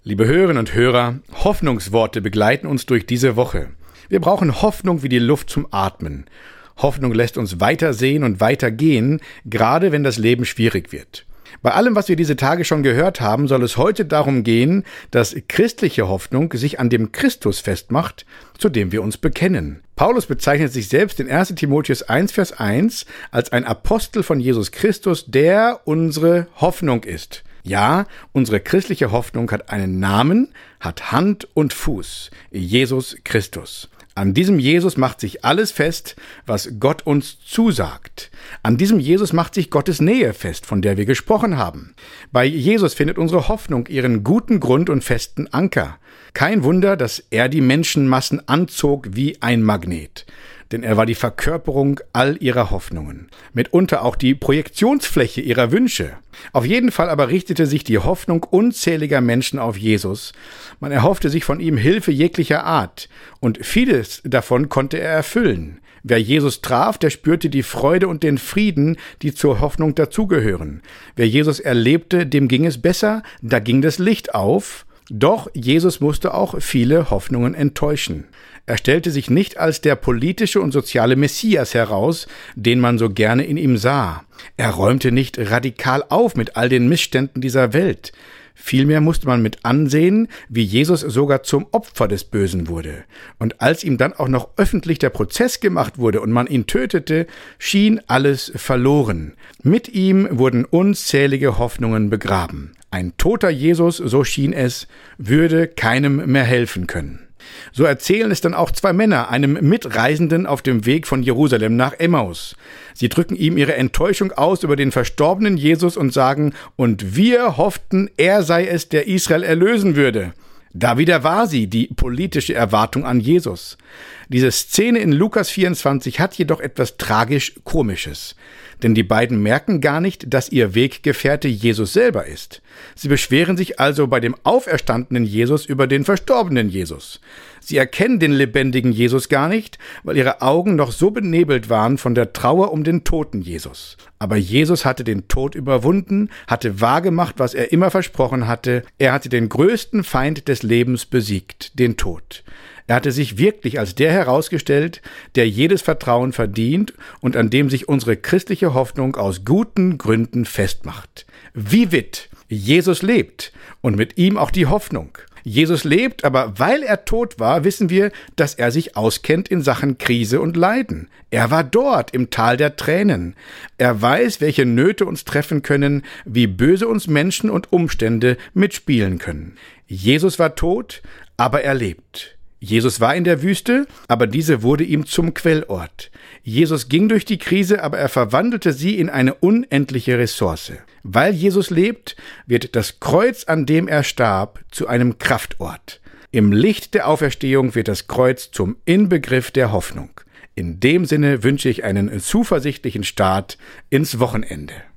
Liebe Hörerinnen und Hörer, Hoffnungsworte begleiten uns durch diese Woche. Wir brauchen Hoffnung wie die Luft zum Atmen. Hoffnung lässt uns weitersehen und weitergehen, gerade wenn das Leben schwierig wird. Bei allem, was wir diese Tage schon gehört haben, soll es heute darum gehen, dass christliche Hoffnung sich an dem Christus festmacht, zu dem wir uns bekennen. Paulus bezeichnet sich selbst in 1. Timotheus 1, Vers 1 als ein Apostel von Jesus Christus, der unsere Hoffnung ist. Ja, unsere christliche Hoffnung hat einen Namen, hat Hand und Fuß, Jesus Christus. An diesem Jesus macht sich alles fest, was Gott uns zusagt. An diesem Jesus macht sich Gottes Nähe fest, von der wir gesprochen haben. Bei Jesus findet unsere Hoffnung ihren guten Grund und festen Anker. Kein Wunder, dass er die Menschenmassen anzog wie ein Magnet. Denn er war die Verkörperung all ihrer Hoffnungen, mitunter auch die Projektionsfläche ihrer Wünsche. Auf jeden Fall aber richtete sich die Hoffnung unzähliger Menschen auf Jesus. Man erhoffte sich von ihm Hilfe jeglicher Art, und vieles davon konnte er erfüllen. Wer Jesus traf, der spürte die Freude und den Frieden, die zur Hoffnung dazugehören. Wer Jesus erlebte, dem ging es besser, da ging das Licht auf. Doch Jesus musste auch viele Hoffnungen enttäuschen. Er stellte sich nicht als der politische und soziale Messias heraus, den man so gerne in ihm sah. Er räumte nicht radikal auf mit all den Missständen dieser Welt. Vielmehr musste man mit ansehen, wie Jesus sogar zum Opfer des Bösen wurde. Und als ihm dann auch noch öffentlich der Prozess gemacht wurde und man ihn tötete, schien alles verloren. Mit ihm wurden unzählige Hoffnungen begraben. Ein toter Jesus, so schien es, würde keinem mehr helfen können. So erzählen es dann auch zwei Männer, einem Mitreisenden auf dem Weg von Jerusalem nach Emmaus. Sie drücken ihm ihre Enttäuschung aus über den verstorbenen Jesus und sagen, und wir hofften, er sei es, der Israel erlösen würde. Da wieder war sie, die politische Erwartung an Jesus. Diese Szene in Lukas 24 hat jedoch etwas tragisch-komisches. Denn die beiden merken gar nicht, dass ihr Weggefährte Jesus selber ist. Sie beschweren sich also bei dem auferstandenen Jesus über den verstorbenen Jesus. Sie erkennen den lebendigen Jesus gar nicht, weil ihre Augen noch so benebelt waren von der Trauer um den toten Jesus. Aber Jesus hatte den Tod überwunden, hatte wahrgemacht, was er immer versprochen hatte. Er hatte den größten Feind des Lebens besiegt, den Tod. Er hatte sich wirklich als der herausgestellt, der jedes Vertrauen verdient und an dem sich unsere christliche Hoffnung aus guten Gründen festmacht. Vivit! Jesus lebt und mit ihm auch die Hoffnung. Jesus lebt, aber weil er tot war, wissen wir, dass er sich auskennt in Sachen Krise und Leiden. Er war dort im Tal der Tränen. Er weiß, welche Nöte uns treffen können, wie böse uns Menschen und Umstände mitspielen können. Jesus war tot, aber er lebt. Jesus war in der Wüste, aber diese wurde ihm zum Quellort. Jesus ging durch die Krise, aber er verwandelte sie in eine unendliche Ressource. Weil Jesus lebt, wird das Kreuz, an dem er starb, zu einem Kraftort. Im Licht der Auferstehung wird das Kreuz zum Inbegriff der Hoffnung. In dem Sinne wünsche ich einen zuversichtlichen Start ins Wochenende.